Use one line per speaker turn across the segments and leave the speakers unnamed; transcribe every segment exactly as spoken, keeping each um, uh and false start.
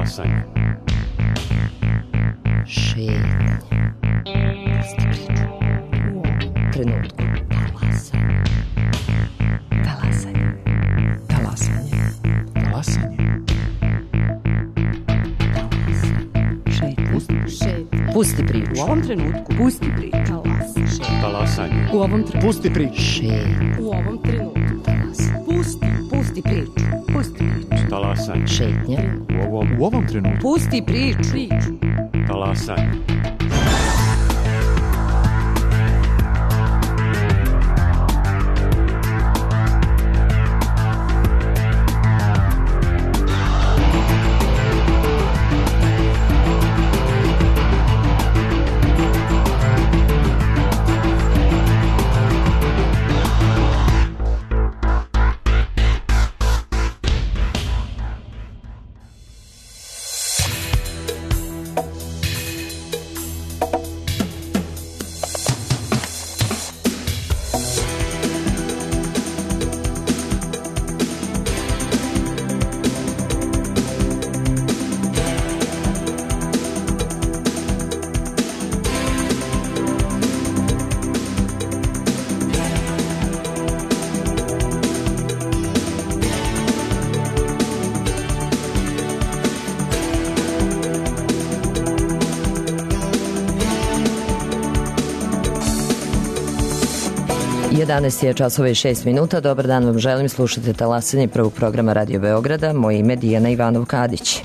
Talasanje.
Šetnje. Pusti priču. U ovom trenutku. Talasanje. Talasanje. Talasanje.
Talasanje.
Šetnje. Pusti priču.
U ovom trenutku. Pusti priču.
Talasanje.
U ovom trenutku.
Pusti priču.
Šetnje.
U ovom trenutku. Pusti. Pusti priču. Pusti priču.
Talasanje.
Šetnje.
U ovom,
U ovom trenutku.
Pusti priču. Priču.
talasanje.
jedanaest je časova i šest minuta. Dobar dan vam želim. Slušate talasanje prvog programa Radio Beograda. Moje ime je Dijana Ivanov-Kadić.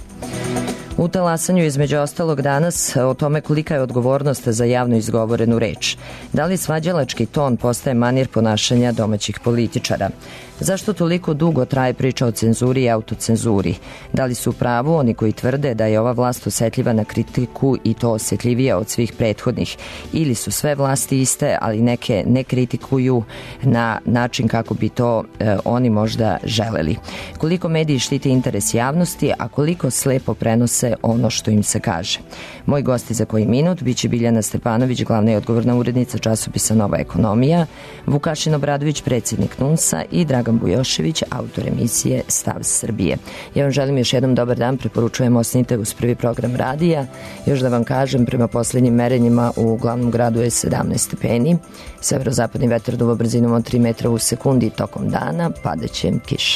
U talasanju između ostalog danas o tome kolika je odgovornost za javno izgovorenu reč. Da li svađalački ton postaje manir ponašanja domaćih političara? Zašto toliko dugo traje priča o cenzuri i autocenzuri? Da li su u pravu oni koji tvrde da je ova vlast osetljiva na kritiku i to osjetljivija od svih prethodnih? Ili su sve vlasti iste, ali neke ne kritikuju na način kako bi to e, oni možda želeli? Koliko mediji štite interes javnosti, a koliko slepo prenose ono što im se kaže? Moj gosti za koji minut biće Biljana Stepanović, glavna i odgovorna urednica časopisa Nova ekonomija, Vukašin Obradović, predsjednik NUNS-a i Dragan Bujošević, autor emisije Stav Srbije. Ja vam želim još jednom dobar dan, preporučujem ostanite uz prvi program radija. Još da vam kažem, prema posljednjim merenjima u glavnom gradu je sedamnaest stepeni, severozapadni vetar duva brzinom od tri metra u sekundi, tokom dana padaće kiša.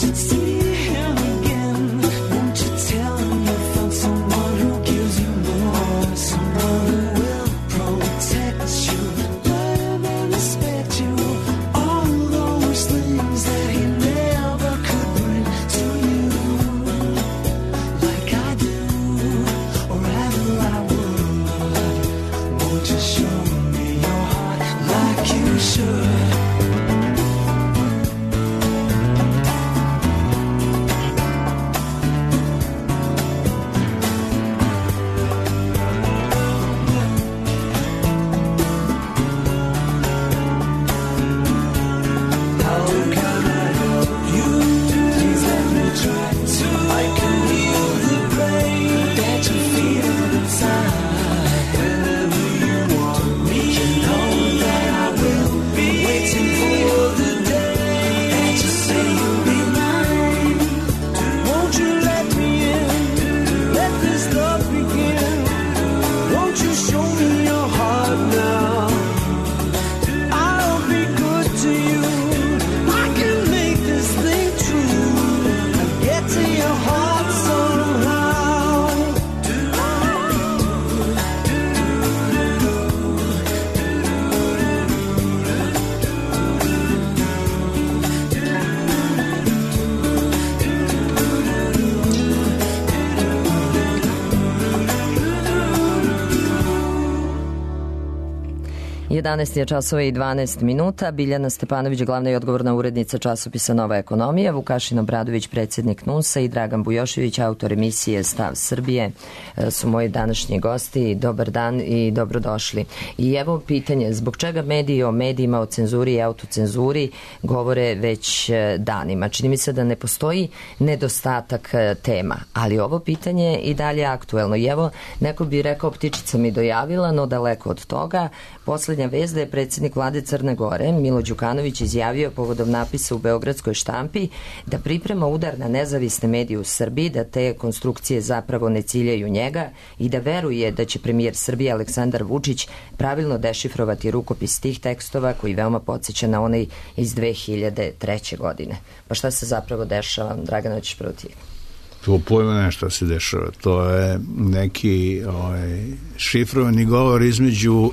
jedanaest je časova i dvanaest minuta. Biljana Stepanović, glavna i odgovorna urednica časopisa Nova ekonomija, Vukašin Obradović, predsjednik NUNS-a i Dragan Bujošević, autor emisije Stav Srbije, su moji današnji gosti. Dobar dan i dobrodošli. I evo pitanje, zbog čega mediji o medijima, o cenzuri i autocenzuri govore već danima? Čini mi se da ne postoji nedostatak tema, ali ovo pitanje je i dalje aktuelno. I evo, neko bi rekao, ptičica mi dojavila, no daleko od toga. Poslednja vest da je predsjednik vlade Crne Gore, Milo Đukanović, izjavio povodom napisa u beogradskoj štampi da priprema udar na nezavisne medije u Srbiji, da te konstrukcije zapravo ne ciljaju njega i da veruje da će premijer Srbije Aleksandar Vučić pravilno dešifrovati rukopis tih tekstova koji veoma podsjeća na onaj iz dve hiljade treće. godine. Pa šta se zapravo dešava? Dragana, hoćeš prvo ti?
To pojma ne šta se dešava. To je neki ovaj, šifrovani govor između uh,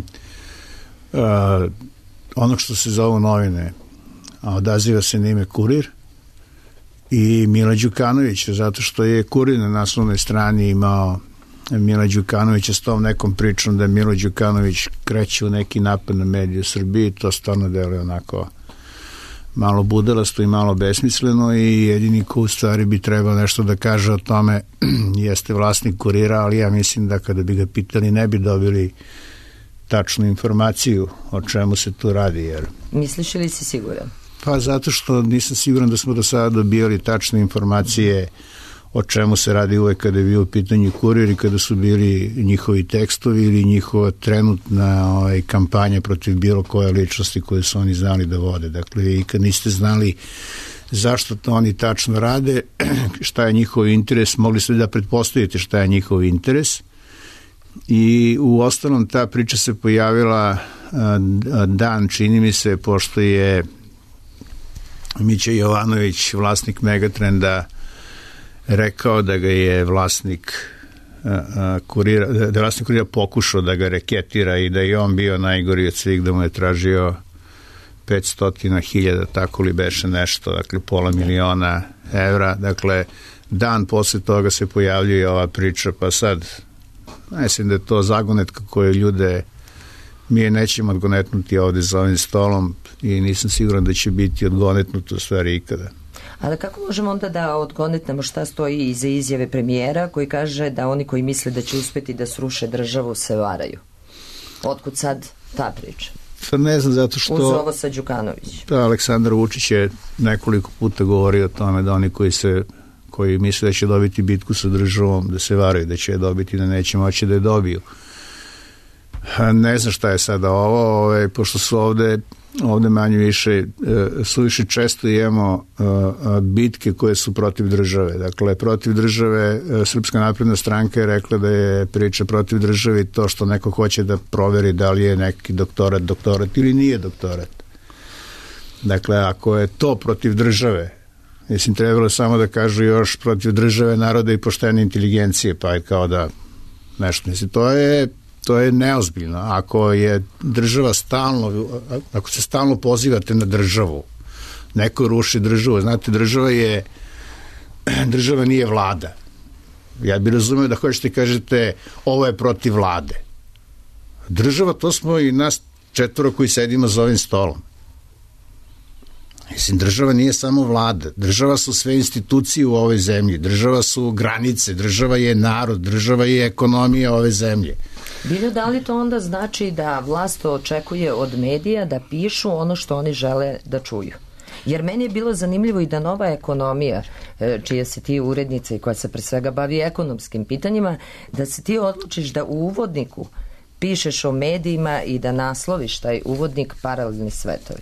onog što se zove novine, a odaziva se na ime Kurir, i Mila Đukanovića, zato što je Kurir na naslovnoj strani imao Mila Đukanovića s tom nekom pričom da Milo Đukanović kreće u neki napad na medije u Srbiji. To stvarno deluje onako malo budalasto i malo besmisleno i jedini ko u stvari bi trebao nešto da kaže o tome jeste vlasnik Kurira, ali ja mislim da kada bi ga pitali ne bi dobili tačnu informaciju o čemu se tu radi. Jer...
Misliš ili si siguran?
Pa zato što nisam siguran da smo do sada dobijali tačne informacije o čemu se radi uvek kada je bio u pitanju Kurir i kada su bili njihovi tekstovi ili njihova trenutna ovaj, kampanja protiv bilo koje ličnosti koje su oni znali da vode. Dakle, i kad niste znali zašto to oni tačno rade, šta je njihov interes, mogli ste da pretpostavite šta je njihov interes. I u ostalom ta priča se pojavila dan, čini mi se, pošto je Mića Jovanović, vlasnik Megatrenda, rekao da ga je vlasnik uh, kurira, da je vlasnik Kurira pokušao da ga reketira i da je on bio najgori od svih, da mu je tražio petsto hiljada, tako li beše nešto, dakle pola miliona evra. Dakle, dan posle toga se pojavljuje ova priča, pa sad mislim da je to zagonetka koju ljude mi je nećemo odgonetnuti ovde za ovim stolom i nisam siguran da će biti odgonetnuto stvari ikada.
Ali kako možemo onda da odgonetnemo šta stoji iza izjave premijera koji kaže da oni koji misle da će uspeti da sruše državu se varaju? Otkud sad ta priča?
Pa ne znam, zato što...
Uz ovo sa Đukanović.
Da, Aleksandar Vučić je nekoliko puta govorio o tome da oni koji se koji misle da će dobiti bitku sa državom, da se varaju, da će je dobiti, da neće moći da je dobiju. Ne znam šta je sada ovo, ove, pošto su ovde ovde manje više suviše često imamo bitke koje su protiv države. Dakle, protiv države, Srpska napredna stranka je rekla da je priča protiv države to što neko hoće da proveri da li je neki doktorat doktorat ili nije doktorat. Dakle, ako je to protiv države, Mislim, trebalo samo da kažu još protiv države, naroda i poštene inteligencije, pa je kao da nešto, mislim, to je to je neozbiljno. Ako je država stalno, ako se stalno pozivate na državu, neko ruši državu, znate, država je, država nije vlada. Ja bih razumio da hoćete kažete ovo je protiv vlade. Država, to smo i nas četvoro koji sedimo za ovim stolom. Mislim, država nije samo vlada. Država su sve institucije u ovoj zemlji. Država su granice, država je narod, država je ekonomija ove zemlje.
Bilo, da li to onda znači da vlast očekuje od medija da pišu ono što oni žele da čuju? Jer meni je bilo zanimljivo i da Nova ekonomija, čije se ti urednice i koja se pre svega bavi ekonomskim pitanjima, da se ti odlučiš da u uvodniku pišeš o medijima i da nasloviš taj uvodnik paralelni svetovi.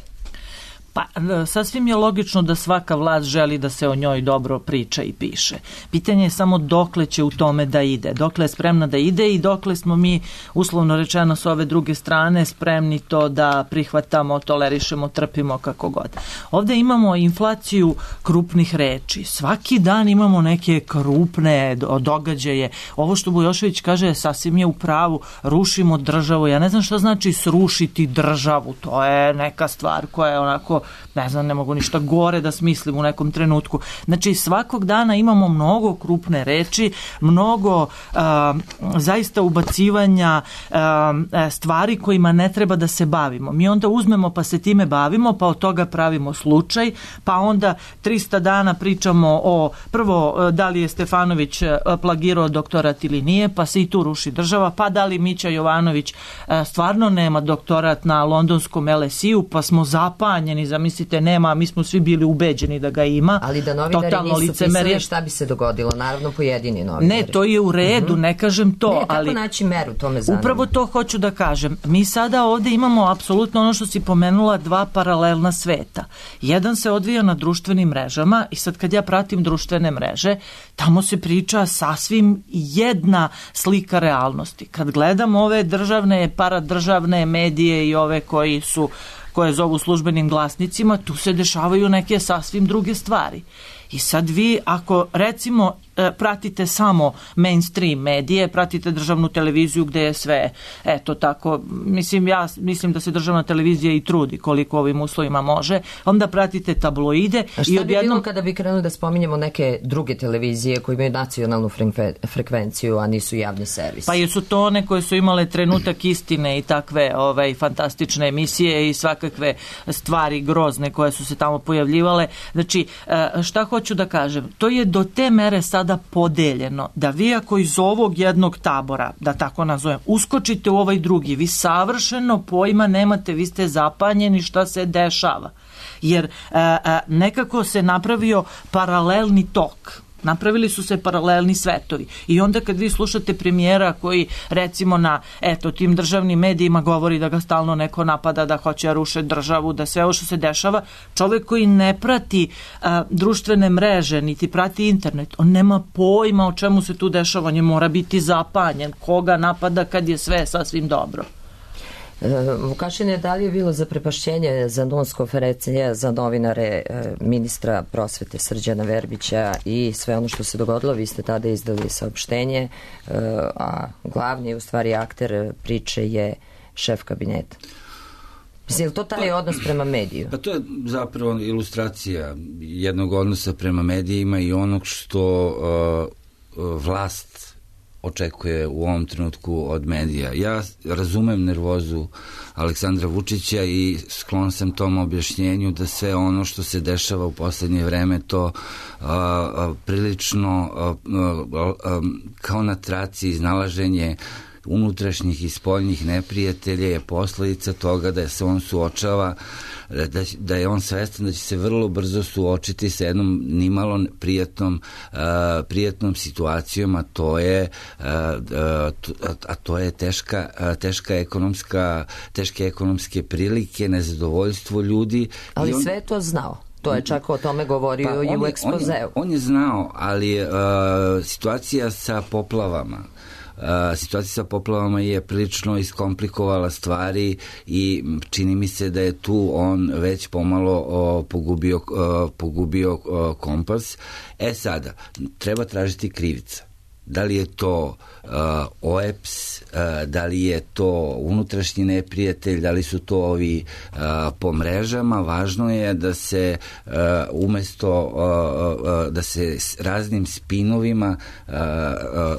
Pa, sasvim je logično da svaka vlast želi da se o njoj dobro priča i piše. Pitanje je samo dokle će u tome da ide, dokle je spremna da ide i dokle smo mi, uslovno rečeno s ove druge strane, spremni to da prihvatamo, tolerišemo, trpimo, kako god. Ovde imamo inflaciju krupnih reči. Svaki dan imamo neke krupne događaje. Ovo što Bujošević kaže sasvim je u pravu, rušimo državu. Ja ne znam šta znači srušiti državu. To je neka stvar koja je onako, ne znam, ne mogu ništa gore da smislim u nekom trenutku. Znači, svakog dana imamo mnogo krupne reči, mnogo a, zaista ubacivanja a, stvari kojima ne treba da se bavimo. Mi onda uzmemo pa se time bavimo, pa od toga pravimo slučaj, pa onda trista dana pričamo o, prvo, da li je Stefanović plagirao doktorat ili nije, pa se i tu ruši država, pa da li Mića Jovanović a, stvarno nema doktorat na londonskom L S I-u, pa smo zapanjeni, zamislite, nema, mi smo svi bili ubeđeni da ga ima.
Ali da novinari
totalno
nisu
licemerje.
Pisali šta bi se dogodilo, naravno pojedini novinari.
Ne, to je u redu, mm-hmm. ne kažem to.
Ne, kako
ali
naći meru, to me zanima.
Upravo to hoću da kažem. Mi sada ovde imamo apsolutno ono što si pomenula, dva paralelna sveta. Jedan se odvija na društvenim mrežama i sad kad ja pratim društvene mreže, tamo se priča sasvim jedna slika realnosti. Kad gledam ove državne, paradržavne medije i ove koji su koje zovu službenim glasnicima, tu se dešavaju neke sasvim druge stvari. I sad vi, ako recimo pratite samo mainstream medije, pratite državnu televiziju gde je sve, eto tako, mislim, ja mislim da se državna televizija i trudi koliko ovim uslovima može, onda pratite tabloide.
A šta
i
bi
odjednom...
bilo kada bi krenuli da spominjemo neke druge televizije koje imaju nacionalnu frekvenciju, a nisu javni servis?
Pa jesu to one koje su imale trenutak istine i takve ovaj, fantastične emisije i svakakve stvari grozne koje su se tamo pojavljivale. Znači, šta hoću da kažem? To je do te mere sada podeljeno da vi ako iz ovog jednog tabora, da tako nazovem, uskočite u ovaj drugi, vi savršeno pojma nemate, vi ste zapanjeni šta se dešava. Jer a, a, nekako se napravio paralelni tok. Napravili su se paralelni svetovi. I onda kad vi slušate premijera koji recimo na eto tim državnim medijima govori da ga stalno neko napada, da hoće da ruše državu, da sve ovo što se dešava, čovjek koji ne prati a, društvene mreže, niti prati internet, on nema pojma o čemu se tu dešava, on je mora biti zapanjen. Koga napada kad je sve sasvim dobro?
Vukašine, da li je bilo zaprepašćenje za nos konferencije za novinare ministra prosvete Srđana Verbića i sve ono što se dogodilo? Vi ste tada izdali saopštenje, a glavni u stvari akter priče je šef kabineta. Mislim, je li to taj odnos prema mediju?
Pa to je zapravo ilustracija jednog odnosa prema medijima i onog što uh, vlast očekuje u ovom trenutku od medija. Ja razumem nervozu Aleksandra Vučića i sklon sam tom objašnjenju da sve ono što se dešava u poslednje vreme to a, a, prilično a, a, a, kao na traci iznalaženje unutrašnjih i spoljnih neprijatelja je posledica toga da se on suočava, da, da je on svestan da će se vrlo brzo suočiti sa jednom nimalo prijatnom, uh, prijatnom situacijom, a to je uh, uh, a to je teška, uh, teška ekonomska, teške ekonomske prilike, nezadovoljstvo ljudi.
Ali
on,
sve je to znao. To je čak o tome govorio pa i u ekspozeu.
On je, on je znao, ali uh, situacija sa poplavama, situacija sa poplavama je prilično iskomplikovala stvari i čini mi se da je tu on već pomalo o, pogubio, o, pogubio o, kompas. E sada, treba tražiti krivica. Da li je to uh, O E P S, uh, da li je to unutrašnji neprijatelj, da li su to ovi uh, po mrežama, važno je da se uh, umesto uh, uh, da se raznim spinovima uh, uh,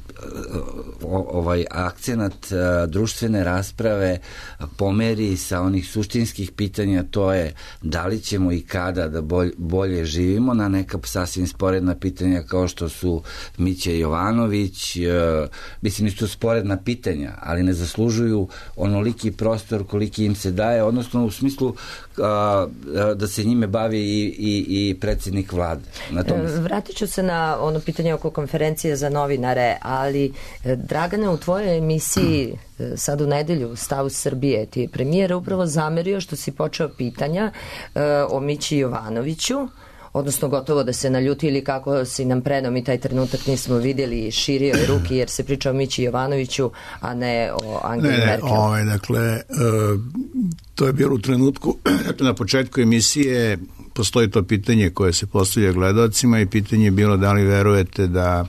ovaj akcenat društvene rasprave pomeri sa onih suštinskih pitanja, to je da li ćemo i kada da bolje, bolje živimo, na neka sasvim sporedna pitanja kao što su Mića Jovanović, mislim nisu sporedna pitanja, ali ne zaslužuju onoliki prostor koliki im se daje, odnosno u smislu da se njime bavi i, i, i predsjednik vlade. Na tom
Vratit ću se na ono pitanje oko konferencije za novinare, ali Dragane, u tvojoj emisiji sad u nedelju Stav Srbije ti je premijer upravo zamerio što si počeo pitanja uh, o Mići Jovanoviću, odnosno gotovo da se naljuti ili kako si nam predao, mi taj trenutak nismo vidjeli i širio je ruki jer se priča o Mići Jovanoviću, a ne o Angeli
ne,
Merkel.
Ne, ovaj, dakle, uh, to je bilo u trenutku, dakle, na početku emisije postoji to pitanje koje se postavlja gledalcima i pitanje je bilo da li verujete da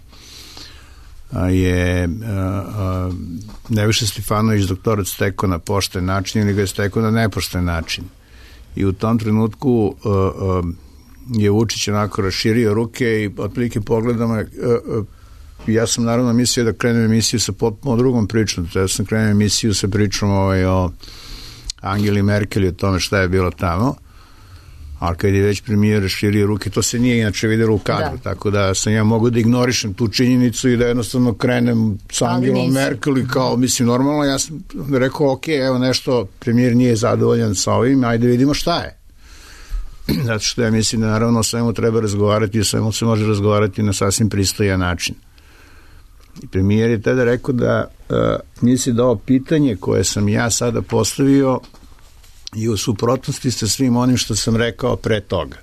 je uh, Nebojša Stefanović doktorat stekao na pošten način ili ga je stekao na nepošten način. I u tom trenutku uh, uh, je Vučić onako raširio ruke i otprilike pogledamo, uh, uh, ja sam naravno mislio da krenem emisiju sa potpuno drugom pričom, ja sam krenem emisiju sa pričom ovaj, o Angeli Merkel i o tome šta je bilo tamo, ali kad je već premijer raširio ruke, to se nije inače vidjelo u kadru, da. Tako da sam ja mogu da ignorišem tu činjenicu i da jednostavno krenem sa Angelom Merkel i kao, mislim, normalno, ja sam rekao, ok, evo nešto, premijer nije zadovoljan sa ovim, ajde vidimo šta je. Zato što ja mislim da naravno o svemu treba razgovarati i o svemu se može razgovarati na sasvim pristojan način. I premijer je tada rekao da uh, misli da ovo pitanje koje sam ja sada postavio i u suprotnosti sa svim onim što sam rekao pre toga.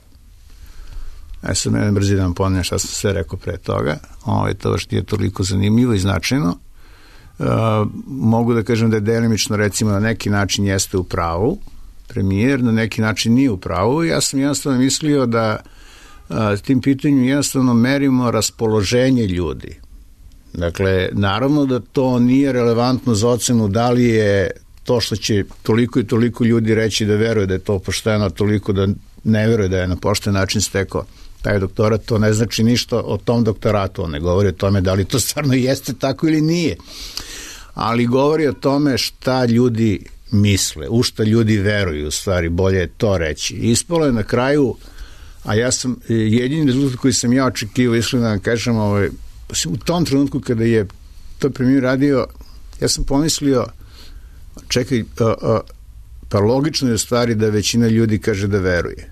Ja sam jedan brzi dan ponovim šta sam sve rekao pre toga. Ovo je to što je toliko zanimljivo i značajno. Uh, mogu da kažem da je delimično, recimo, na neki način jeste u pravu. Premijer na neki način nije u pravu. Ja sam jednostavno mislio da uh, tim pitanjem jednostavno merimo raspoloženje ljudi. Dakle, naravno da to nije relevantno za ocenu da li je to što će toliko i toliko ljudi reći da veruje da je to pošteno, toliko da ne veruje da je na pošten način stekao taj doktorat, to ne znači ništa o tom doktoratu, on ne govori o tome da li to stvarno jeste tako ili nije, ali govori o tome šta ljudi misle, u šta ljudi veruju, u stvari bolje je to reći. Ispalo je na kraju, a ja sam, jedini rezultat koji sam ja očekivao, iskreno da vam kažem, ovaj, u tom trenutku kada je to premijer radio, ja sam pomislio, čekaj, a, a, pa logično je u stvari da većina ljudi kaže da veruje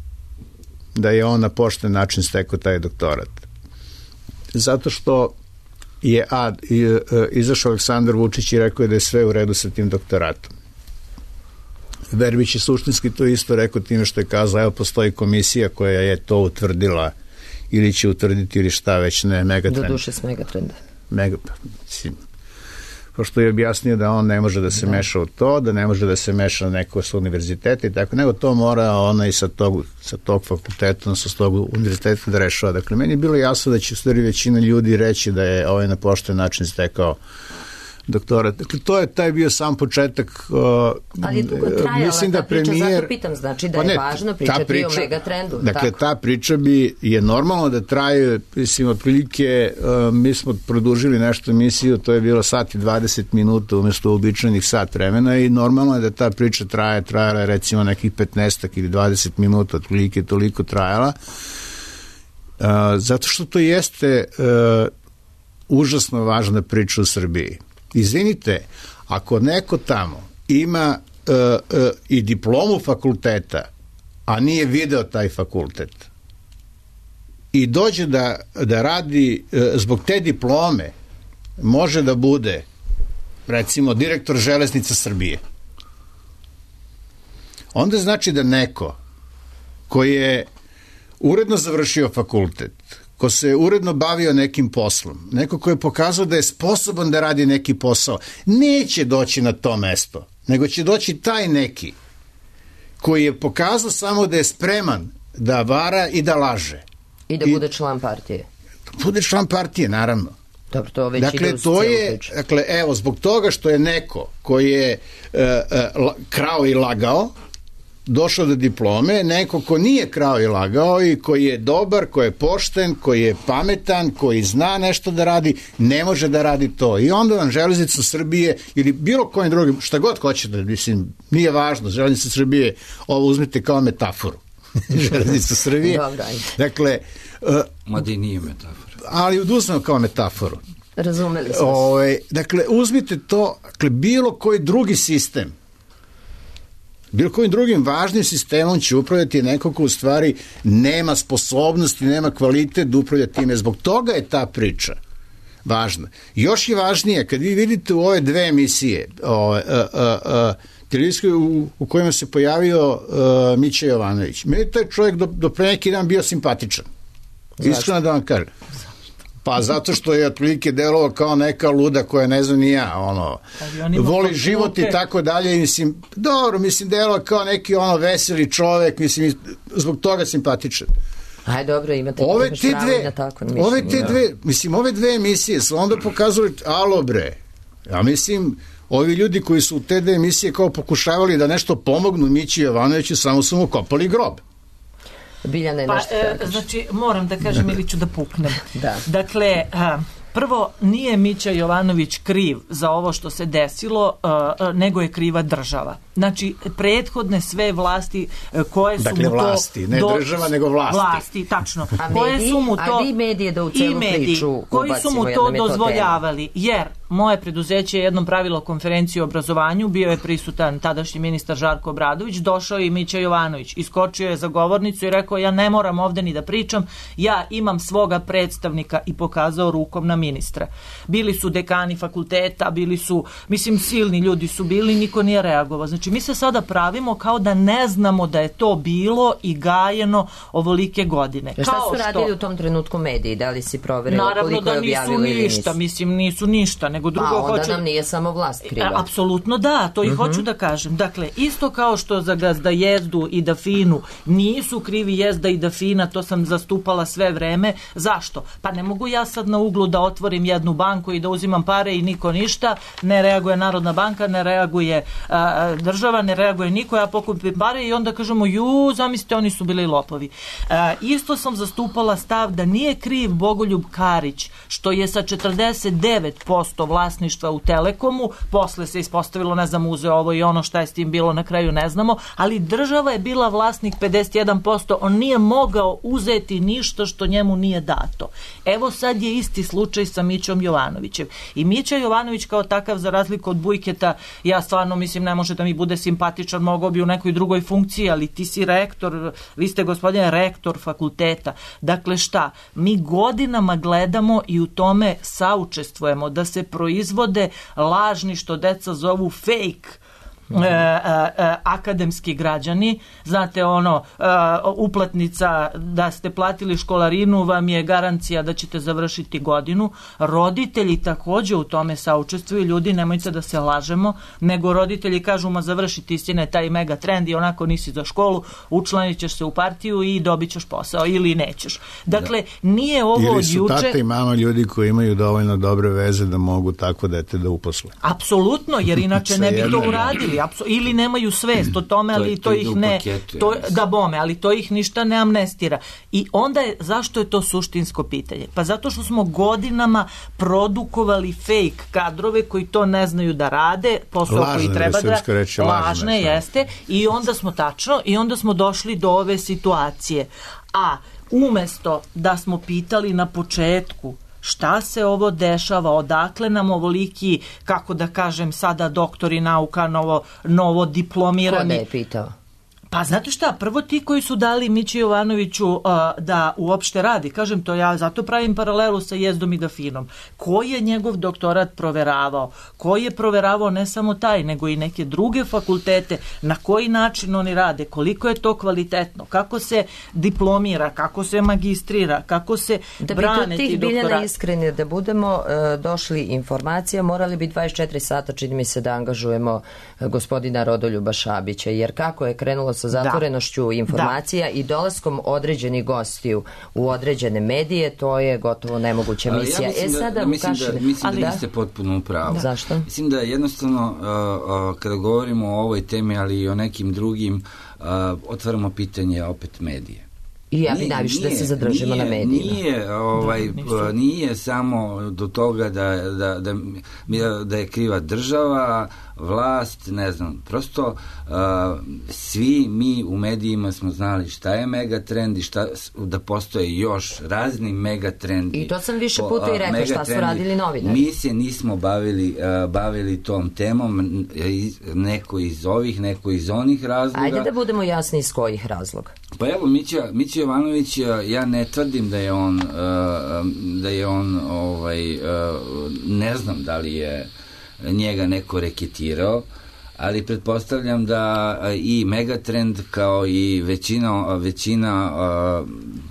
da je on na pošten način stekao taj doktorat. Zato što je a, i, a, izašao Aleksandar Vučić i rekao je da je sve u redu sa tim doktoratom. Verbić je suštinski to isto rekao time što je kazao, evo postoji komisija koja je to utvrdila ili će utvrditi ili šta već ne, Megatrend.
Do duše s Megatrenda.
Mega, mislim, pošto je objasnio da on ne može da se da. meša u to, da ne može da se meša na neko s univerziteta i tako, nego to mora ona i sa tog, sa tog fakulteta, sa tog univerziteta da rešava. Dakle, meni je bilo jasno da će u stvari većina ljudi reći da je ovaj na pošten način stekao doktorat. Dakle, to je taj bio sam početak. Uh,
Ali je dugo trajala
mislim da
ta priča,
premijer,
zato pitam, znači da
pa ne,
je važno pričati priča, o Megatrendu.
Dakle,
tako.
ta priča bi je normalno da traje, mislim, otprilike uh, mi smo produžili nešto emisiju, to je bilo sat i dvadeset minuta umjesto uobičajenih sat vremena i normalno je da ta priča traje, trajala recimo nekih petnaest ili dvadeset minuta, otprilike toliko trajala. Uh, zato što to jeste uh, užasno važna priča u Srbiji. Izvinite, ako neko tamo ima uh, uh, i diplomu fakulteta, a nije video taj fakultet, i dođe da, da radi uh, zbog te diplome, može da bude, recimo, direktor Železnica Srbije. Onda znači da neko koji je uredno završio fakultet, ko se uredno bavio nekim poslom, neko ko je pokazao da je sposoban da radi neki posao, neće doći na to mesto, nego će doći taj neki koji je pokazao samo da je spreman da vara i da laže.
I da I, bude član partije.
Da bude član partije, naravno.
Dobro, to već
dakle,
ide uz
to
celu
je,
priču.
Dakle, evo, zbog toga što je neko koji je uh, uh, krao i lagao, došao do diplome, neko ko nije krao i lagao i koji je dobar, koji je pošten, koji je pametan, koji zna nešto da radi, ne može da radi to. I onda vam Železnica Srbije ili bilo kojim drugim, šta god hoćete, mislim, nije važno, Železnica Srbije, ovo uzmite kao metaforu. Železnica Srbije.
Dobro,
dakle, uh,
mada i nije metafora.
Ali oduzmemo kao metaforu.
Razumeli smo.
Ove, dakle, uzmite to, dakle, bilo koji drugi sistem, bilo kojim drugim važnim sistemom će upravljati neko ko u stvari nema sposobnosti, nema kvalitet da upravlja time. Zbog toga je ta priča važna. Još je važnije, kad vi vidite u ove dve emisije o, a, a, a, televizijskoj u, u kojima se pojavio a, Mića Jovanović, meni je taj čovjek do, do pre neki dan bio simpatičan. Iskreno da vam kažem. Pa zato što je otprilike delovao kao neka luda koja ne znam ni ja, ono, voli život i tako dalje, mislim, dobro, mislim, delovao kao neki ono veseli čovek, mislim, zbog toga simpatičan.
Aj, dobro, imate
ove te dve,
na tako,
ove te dve, mislim, ove dve emisije su onda pokazali, alo bre, ja mislim, ovi ljudi koji su u te dve emisije kao pokušavali da nešto pomognu Mići Jovanoviću, samo su mu kopali grob.
Biljana je
pa,
nešto
e, znači, moram da kažem ili ću da puknem.
Da.
Dakle, a, prvo, nije Mića Jovanović kriv za ovo što se desilo, a, a, nego je kriva država. Znači, prethodne sve vlasti a, koje su
dakle,
mu to...
vlasti, ne
do,
država, nego vlasti.
Vlasti, tačno.
A, mediji,
koje su mu to,
a vi medije da u celu
mediji,
priču
koji su mu to
ubacimo,
dozvoljavali, jer moje preduzeće je jednom pravilo konferenciju o obrazovanju, bio je prisutan tadašnji ministar Žarko Obradović, došao je i Mića Jovanović, iskočio je za govornicu i rekao, ja ne moram ovde ni da pričam, ja imam svoga predstavnika, i pokazao rukom na ministra. Bili su dekani fakulteta, bili su, mislim, silni ljudi su bili, niko nije reagovao. Znači, mi se sada pravimo kao da ne znamo da je to bilo i gajeno ovolike godine.
Šta
kao
su radili
što,
u tom trenutku mediji? Da li si proverila
naravno
koliko
da
je objavilo ili
nisu ništa, mislim, nisu ništa, nego drugo
pa, onda
hoću...
nam nije samo vlast kriva.
Apsolutno da, to i uh-huh. hoću da kažem. Dakle, isto kao što za Gazda Jezdu i Dafinu nisu krivi Jezda i Dafina, to sam zastupala sve vreme. Zašto? Pa ne mogu ja sad na uglu da otvorim jednu banku i da uzimam pare i niko ništa, ne reaguje Narodna banka, ne reaguje a, država, ne reaguje niko, ja pokupim pare i onda kažemo, ju, zamislite, oni su bili lopovi. A, isto sam zastupala stav da nije kriv Bogoljub Karić, što je sa četrdeset devet posto vlasništva u Telekomu, posle se ispostavilo, ne znam, uzeo ovo i ono, šta je s tim bilo na kraju ne znamo, ali država je bila vlasnik pedeset jedan posto, on nije mogao uzeti ništa što njemu nije dato. Evo sad je isti slučaj sa Mićom Jovanovićem. I Mića Jovanović kao takav, za razliku od Bujketa, ja stvarno mislim ne može da mi bude simpatičan, mogao bi u nekoj drugoj funkciji, ali ti si rektor, vi ste gospodine rektor fakulteta. Dakle šta, mi godinama gledamo i u tome saučestvujemo da se proizvode lažni, što deca zovu fake, E, e, akademski građani, znate ono, e, uplatnica da ste platili školarinu vam je garancija da ćete završiti godinu. Roditelji takođe u tome saučestvuju, ljudi, nemojte da se lažemo, nego roditelji kažu, ma završiti istine taj mega trend i onako nisi za školu, učlanit ćeš se u partiju i dobit ćeš posao ili nećeš. Dakle, nije ovo od juče.
Ili su tata i mama ljudi koji imaju dovoljno dobre veze da mogu takvo dete da uposle.
Apsolutno, jer inače ne bi to uradili. Ili nemaju svest o tome, ali to, to, to ih ne paketu, to, da bome, ali to ih ništa ne amnestira. I onda je, zašto je to suštinsko pitanje? Pa zato što smo godinama produkovali fake kadrove koji to ne znaju da rade, posao lažne, koji treba da reći, lažne, lažne jeste, i onda smo tačno, i onda smo došli do ove situacije. A umesto da smo pitali na početku šta se ovo dešava, odakle nam ovoliki, kako da kažem sada, doktori nauka, novo, novo diplomirani.
Ko da je pitao?
Pa znate šta, prvo ti koji su dali Mići Jovanoviću uh, da uopšte radi, kažem to ja, zato pravim paralelu sa Jezdom i Dafinom, ko je njegov doktorat proveravao, ko je proveravao ne samo taj, nego i neke druge fakultete, na koji način oni rade, koliko je to kvalitetno, kako se diplomira, kako se magistrira, kako se
da
brane ti doktorati.
Da bi to tih Biljana iskreni, da budemo uh, došli informacija, morali bi dvadeset četiri sata, čini mi se, da angažujemo uh, gospodina Rodoljuba Šabića, jer kako je krenulo sa zatvorenošću da. informacija da. i dolaskom određenih gostiju u određene medije, to je gotovo nemoguća misija.
Ja
e, sada
da, mislim,
Vukašine,
da, mislim
ali
da
da
niste potpuno u pravu.
Zašto?
Mislim da jednostavno, uh, uh, kada govorimo o ovoj temi, ali i o nekim drugim, uh, otvaramo pitanje opet medije.
I ja bi najviše da se zadržimo
nije,
na medijima.
Nije, ovaj,
da,
nije samo do toga da, da, da, da je kriva država, vlast, ne znam, prosto uh, svi mi u medijima smo znali šta je megatrend i šta, da postoje još razni megatrendi.
I to sam više puta i rekla, šta su radili novinari.
Mi se nismo bavili, uh, bavili tom temom, neko iz ovih, neko iz onih razloga.
Ajde da budemo jasni iz kojih razloga.
Pa evo, Mića, Mića Jovanović, ja ne tvrdim da je on, uh, da je on, ovaj, uh, ne znam da li je njega neko reketirao, ali pretpostavljam da i Megatrend kao i većina, većina uh,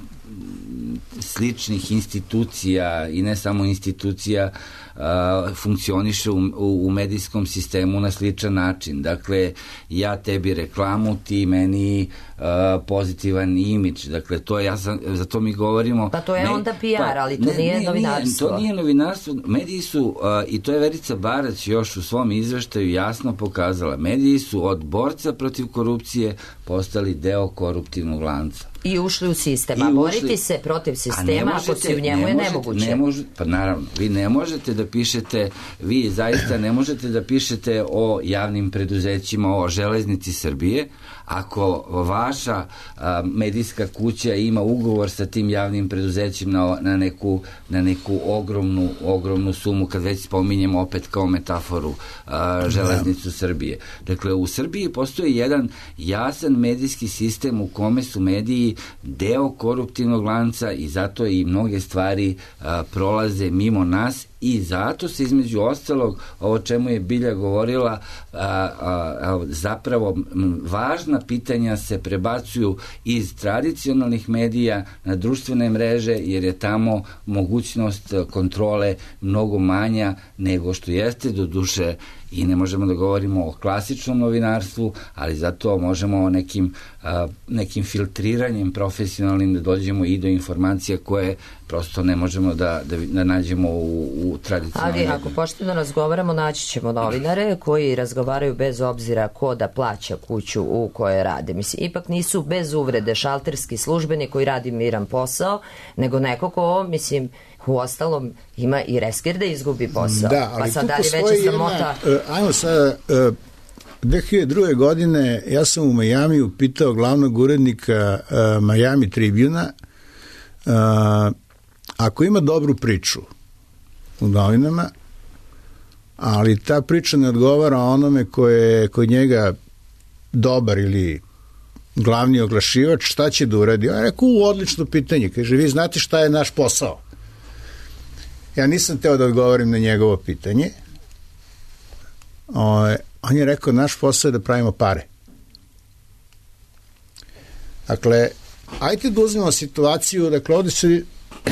sličnih institucija i ne samo institucija Uh, funkcioniše u, u, u medijskom sistemu na sličan način. Dakle, ja tebi reklamu, ti meni uh, pozitivan imidž. Dakle, to je, ja sam, zato mi govorimo...
Pa to je
ne,
onda P R, pa, ali to
ne,
nije
ne,
novinarstvo.
To nije novinarstvo. Mediji su, uh, i to je Verica Barać još u svom izveštaju jasno pokazala, mediji su od borca protiv korupcije postali deo koruptivnog lanca.
I ušli u sistem, a boriti se protiv sistema možete, ako si u njemu ne je možete, nemoguće.
Ne možete, pa naravno, vi ne možete da pišete, vi zaista ne možete da pišete o javnim preduzećima, o Železnici Srbije, ako vaša a, medijska kuća ima ugovor sa tim javnim preduzećem na, na, neku, na neku ogromnu, ogromnu sumu, kad već spominjemo opet kao metaforu a, Železnicu da. Srbije. Dakle, u Srbiji postoji jedan jasan medijski sistem u kome su mediji deo koruptivnog lanca i zato i mnoge stvari a, prolaze mimo nas i zato se između ostalog, ovo čemu je Bilja govorila, a, a, a, zapravo m, važna pitanja se prebacuju iz tradicionalnih medija na društvene mreže, jer je tamo mogućnost kontrole mnogo manja nego što jeste, do duše i ne možemo da govorimo o klasičnom novinarstvu, ali zato možemo o nekim, a, nekim filtriranjem profesionalnim da dođemo i do informacija koje prosto ne možemo da, da, da nađemo u, u tradicionalnom.
Ali ako pošteno razgovaramo, naći ćemo novinare koji razgovaraju bez obzira ko da plaća kuću u kojoj rade. Mislim, ipak nisu bez uvrede šalterski službeni koji radi miran posao, nego neko ko, mislim, u ostalom ima i reskir da izgubi posao.
Da, ali
pa sad
tu
dalje
postoji
veća samota...
jedna, uh, ajmo sada, uh, dve hiljade druge. godine ja sam u Majamiju pitao glavnog urednika uh, Miami Tribuna uh, ako ima dobru priču u novinama, ali ta priča ne odgovara onome koje je kod njega dobar ili glavni oglašivač, šta će da uradi? Ja rekao, odlično pitanje. Kaže, vi znate šta je naš posao? Ja nisam teo da odgovorim na njegovo pitanje. O, on je rekao, naš posao je da pravimo pare. Dakle, ajte da uzmemo situaciju, dakle, ovde se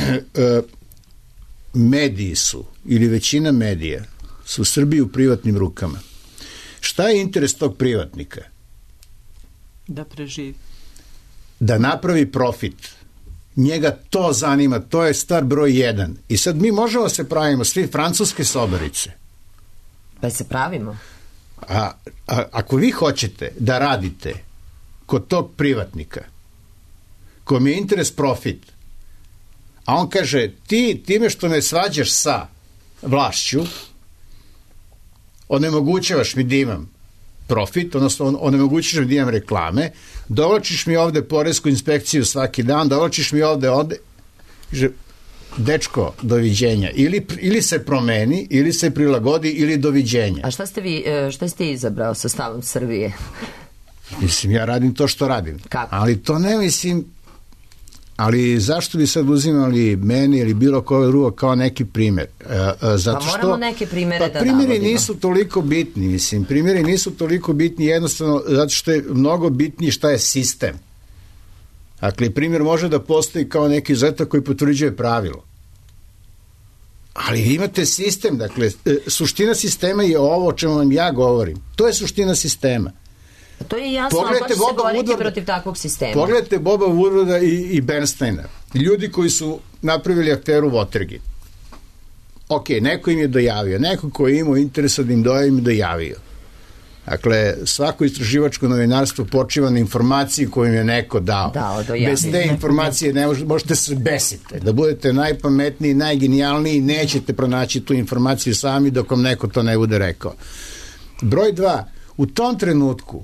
mediji su, ili većina medija, su u Srbiji u privatnim rukama. Šta je interes tog privatnika?
Da preživi.
Da napravi profit. Njega to zanima, to je stvar broj jedan. I sad mi možemo se pravimo svi francuske sobarice.
Pa se pravimo.
A, a ako vi hoćete da radite kod tog privatnika, kom je interes profit, a on kaže, ti time što ne svađaš sa vlašću, onemogućavaš mi da imam profit, odnosno onemogućiš mi da imam reklame, dovlačiš mi ovde poresku inspekciju svaki dan, dovlačiš mi ovde, ovde, kaže, dečko, doviđenja. Ili, ili se promeni, ili se prilagodi, ili doviđenja.
A šta ste vi, šta ste izabrao sa stavom Srbije?
Mislim, ja radim to što radim.
Kako?
Ali to ne mislim, ali zašto bi sad uzimali meni ili bilo koje drugo kao neki primer? Zato
pa moramo
što,
neke primere
pa
da
primjeri
navodimo.
nisu toliko bitni, mislim, primjeri nisu toliko bitni jednostavno zato što je mnogo bitnije šta je sistem. Dakle, primjer može da postoji kao neki izuzetak koji potvrđuje pravilo. Ali imate sistem, dakle, suština sistema je ovo o čemu vam ja govorim. To je suština sistema.
To je jasno, ali ko će se boriti protiv takvog sistema?
Pogledajte Boba Woodwarda i, i Bernsteina. Ljudi koji su napravili aferu Watergate. Ok, neko im je dojavio. Neko koji je imao interesa da im dojavi im je dojavio. Dakle, svako istraživačko novinarstvo počiva na informaciji koju im je neko dao.
dao dojavio.
Bez te informacije ne možete, možete se besite. Da budete najpametniji, najgenijalniji, nećete pronaći tu informaciju sami dok vam neko to ne bude rekao. Broj dva, u tom trenutku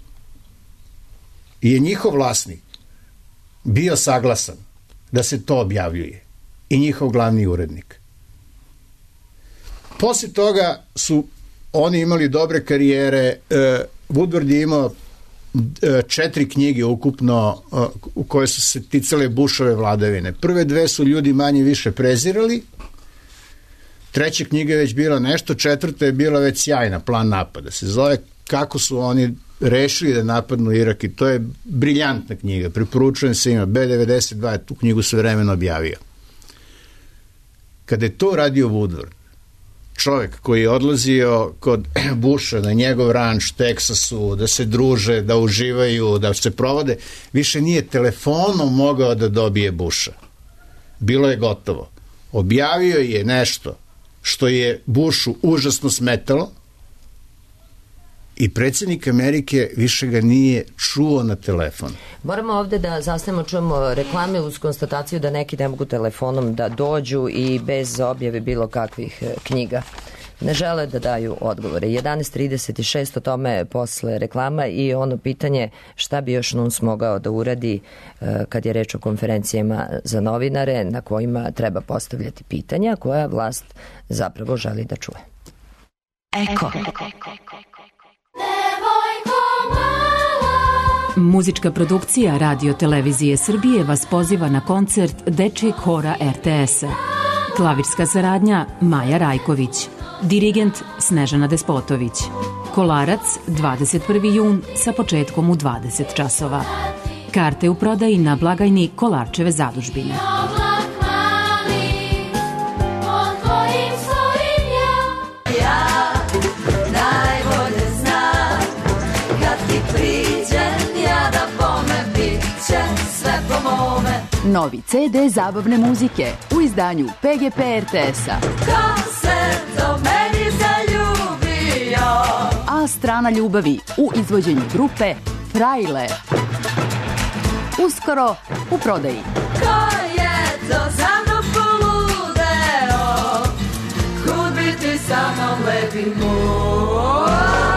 je njihov vlasnik bio saglasan da se to objavljuje i njihov glavni urednik. Posle toga su oni imali dobre karijere. Woodward je imao četiri knjige ukupno u koje su se ticale Bushove vladavine. Prve dve su ljudi manje više prezirali, treća knjiga je već bila nešto, četvrta je bila već sjajna, Plan napada. Se zove Kako su oni rešili da napadnu Irak i to je briljantna knjiga, preporučujem se ima. B devedeset dva je tu knjigu sve vremena objavio. Kada je to radio Woodward, čovjek koji je odlazio kod Busha na njegov ranč Teksasu, da se druže, da uživaju, da se provode, više nije telefonom mogao da dobije Busha. Bilo je gotovo. Objavio je nešto što je Bushu užasno smetalo i predsjednik Amerike više ga nije čuo na telefon.
Moramo ovde da zastavimo, čujemo reklame uz konstataciju da neki ne mogu telefonom da dođu i bez objave bilo kakvih knjiga. Ne žele da daju odgovore. jedanaest trideset šest o tome posle reklama i ono pitanje šta bi još N U N S mogao da uradi kad je reč o konferencijama za novinare na kojima treba postavljati pitanja koja vlast zapravo želi da čuje. Eko.
Muzička produkcija Radio Televizije Srbije vas poziva na koncert Dečijeg hora R T S-a. Klavirska saradnja Maja Rajković. Dirigent Snežana Despotović. Kolarac dvadeset prvi jun sa početkom u dvadeset časova. Karte u prodaji na blagajni Kolarčeve zadužbine.
Novi C D zabavne muzike u izdanju P G P R T S-a.
Ko se do meni zaljubio?
A strana ljubavi u izvođenju grupe Frajle. Uskoro u prodaji.
Ko je to za mnom poludeo? Kud bi ti sa mnom lepi moj?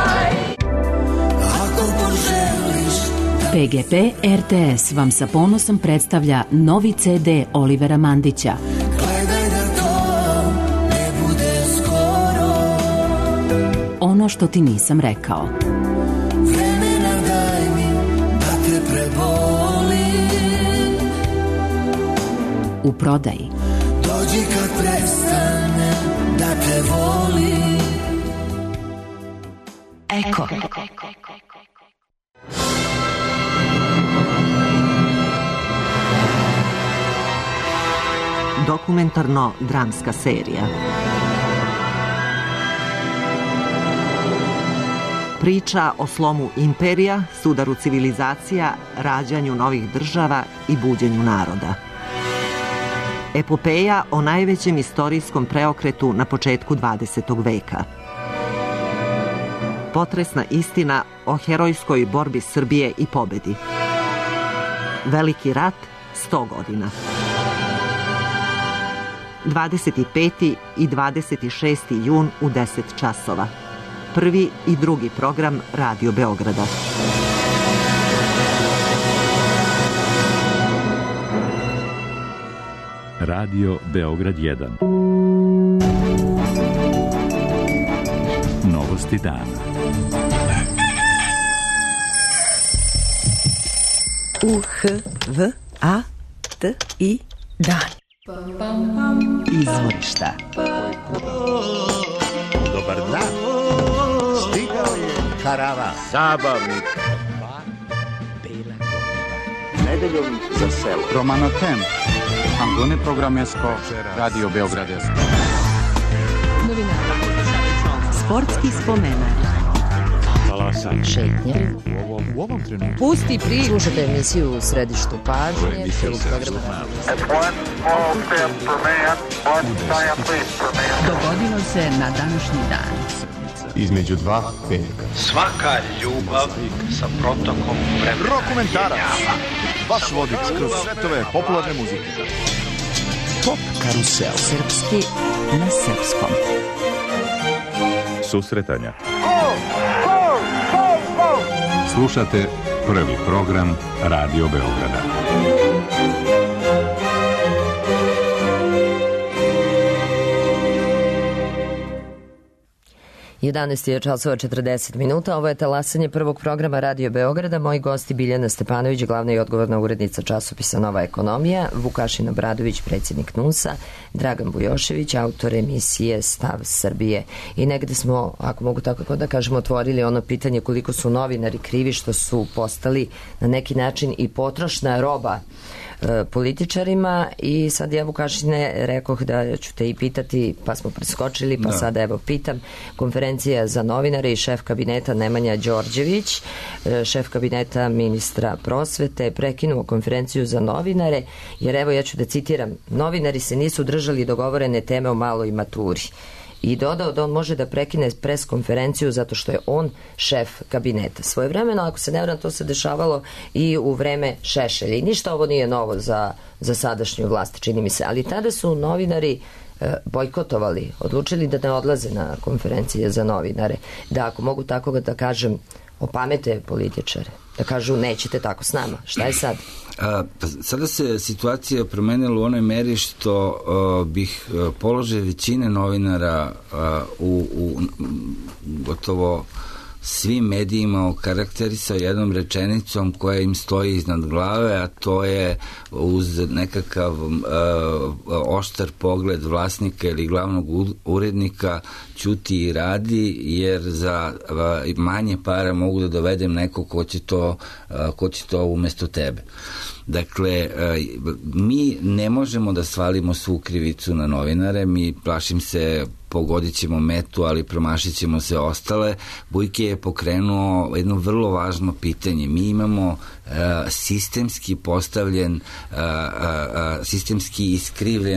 Ako poželiš
P G P R T S vam sa ponosom predstavlja novi C D Olivera Mandića.
Gledaj da to ne bude skoro.
Ono što ti nisam rekao.
Vremena daj mi da te prebolim.
U prodaji.
Dođi kad prestane da te volim.
Eko.
Dokumentarno-dramska serija. Priča o slomu imperija, sudaru civilizacija, rađanju novih država i buđenju naroda. Epopeja o najvećem istorijskom preokretu na početku dvadesetog veka. Potresna istina o herojskoj borbi Srbije i pobedi. Veliki rat, sto godina. dvadeset peti i dvadeset šesti jun u deset časova. Prvi i drugi program Radio Beograda.
Radio Beograd jedan. Novosti dana.
U H V A T I Dan. Izvorišta.
Dobar dan. Stigao je karava. Zabavnik.
Nedeljom za selo.
Romano Tem. Angone programesko. Radio Beogradesko.
Novinara. Sportski spomenak.
Šetnje.
U ovom trenutku.
Pusti priču. Slušajte emisiju u središtu pažnje.
Dogodilo se na današnji dan.
Između dva velika.
Svaka ljubav sa protokom vremena.
Rokomentarac. Vaš vodič kroz svetove popularne muzike. Pop karusel.
Srpski na srpskom.
Susretanja. Slušate prvi program Radio Beograda.
jedanaest je časova četrdeset minuta, ovo je talasanje prvog programa Radio Beograda. Moji gosti Biljana Stepanović, glavna i odgovorna urednica časopisa Nova ekonomija, Vukašin Obradović, predsjednik NUNS-a, Dragan Bujošević, autor emisije Stav Srbije. I negde smo, ako mogu tako da kažemo, otvorili ono pitanje koliko su novinari krivi što su postali na neki način i potrošna roba političarima. I sad ja, Vukašine, rekoh da ću te i pitati, pa smo preskočili, pa da. Sada evo pitam. Konferencija za novinare i šef kabineta Nemanja Đorđević, šef kabineta ministra prosvete, prekinuo konferenciju za novinare, jer evo ja ću da citiram: novinari se nisu držali dogovorene teme o maloj maturi. I dodao da on može da prekine pres konferenciju zato što je on šef kabineta. Svojevremeno, ako se ne varam, to se dešavalo i u vreme Šešelja. I ništa ovo nije novo za, za sadašnju vlast, čini mi se. Ali tada su novinari e, bojkotovali, odlučili da ne odlaze na konferencije za novinare. Da, ako mogu tako da kažem, opamete političare. Da kažu nećete tako s nama. Šta je sad?
A, pa sada se situacija promenila u onoj meri što a, bih a, položaj većine novinara a, u, u gotovo svim medijima okarakterisao jednom rečenicom koja im stoji iznad glave, a to je uz nekakav uh, oštar pogled vlasnika ili glavnog urednika: ćuti i radi, jer za uh, manje para mogu da dovedem neko ko će to, uh, ko će to umesto tebe. Dakle, mi ne možemo da svalimo svu krivicu na novinare, mi, plašim se, pogodit ćemo metu, ali promašit ćemo se ostale. Bujke je pokrenuo jedno vrlo važno pitanje. Mi imamo uh, sistemski postavljen, uh, uh, sistemski iskrivljen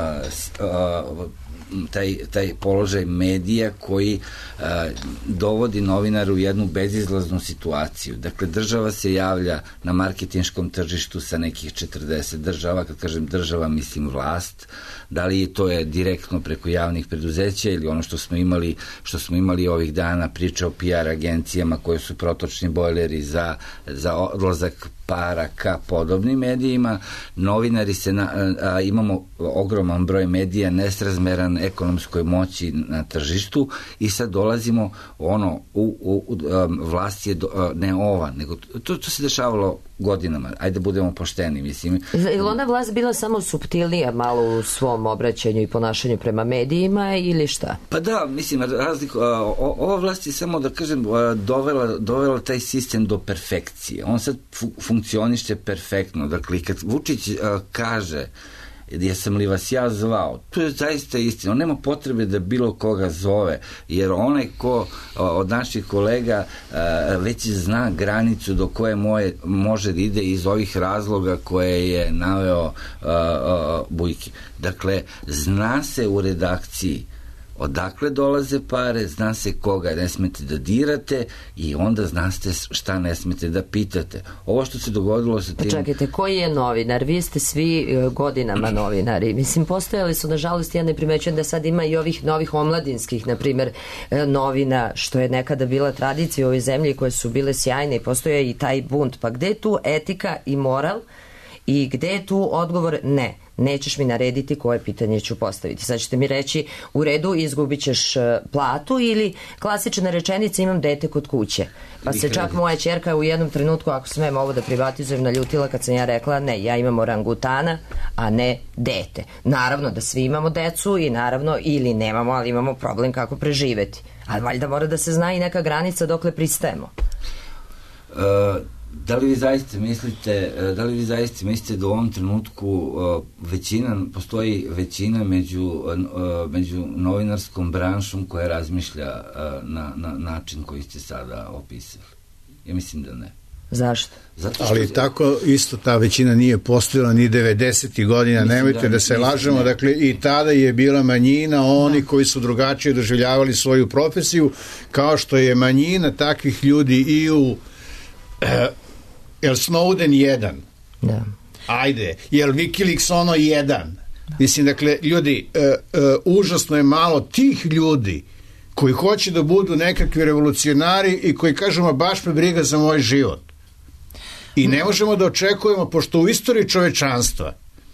uh, uh, taj, taj položaj medija koji uh, dovodi novinara u jednu bezizlaznu situaciju. Dakle, država se javlja na marketinškom tržištu sa nekih četrdeset država. Kad kažem država, mislim vlast. Da li to je direktno preko javnih preduzeća ili ono što smo imali, što smo imali ovih dana, priča o P R agencijama koje su protočni bojleri za, za odlazak para ka podobnim medijima. Novinari se na, a, imamo ogroman broj medija, nesrazmeran ekonomskoj moći na tržištu, i sad dolazimo ono u, u, u vlast je do, ne ova, nego to, to se dešavalo godinama. Ajde da budemo pošteni, mislim.
Je li ona vlast bila samo suptilnija malo u svom obraćanju i ponašanju prema medijima ili šta?
Pa da, mislim, razliku, ova vlast je samo, da kažem, dovela, dovela taj sistem do perfekcije. On sad fu, funkcioniše perfektno. Dakle, kad Vučić a, kaže jesam li vas ja zvao, to je zaista istina. On nema potrebe da bilo koga zove, jer onaj ko od naših kolega već zna granicu do koje moje, može da ide iz ovih razloga koje je naveo Bujke. Dakle, zna se u redakciji odakle dolaze pare, zna se koga ne smete da dirate i onda znate šta ne smete da pitate. Ovo što se dogodilo sa tim...
Čekajte, koji je novinar? Vi ste svi godinama novinari. Mislim, postojali su, nažalost, ja ne primećujem da sad ima i ovih novih omladinskih, na primer, novina, što je nekada bila tradicija u ovoj zemlji, koje su bile sjajne, i postoje i taj bunt. Pa gde je tu etika i moral i gde je tu odgovor? Ne. nećeš mi narediti koje pitanje ću postaviti. Sad ćete mi reći, u redu, izgubit ćeš platu, ili klasična rečenica, imam dete kod kuće. Pa se čak moja ćerka u jednom trenutku, ako smem ovo da privatizujem, naljutila kad sam ja rekla, ne, ja imam orangutana, a ne dete. Naravno da svi imamo decu i naravno, ili nemamo, ali imamo problem kako preživeti. Ali valjda mora da se zna i neka granica dokle pristajemo.
Uh, da li vi zaista mislite da li vi zaista mislite da u ovom trenutku uh, većina, postoji većina među, uh, među novinarskom branšom koja razmišlja uh, na, na način koji ste sada opisali? Ja mislim da ne.
Zašto?
Zato što... Ali tako isto ta većina nije postojala ni devedesetih godina, mislim nemojte da, da se lažemo, ne. Dakle i tada je bila manjina oni da. koji su drugačije doživljavali svoju profesiju, kao što je manjina takvih ljudi i u eh, jel Snowden jedan? Da. Ajde, jel Wikileaks ono jedan? Da. Mislim, dakle, ljudi, eh, eh, užasno je malo tih ljudi koji hoće da budu nekakvi revolucionari i koji kažu, ma baš me briga za moj život. I ne možemo da očekujemo, pošto u istoriji čovečanstva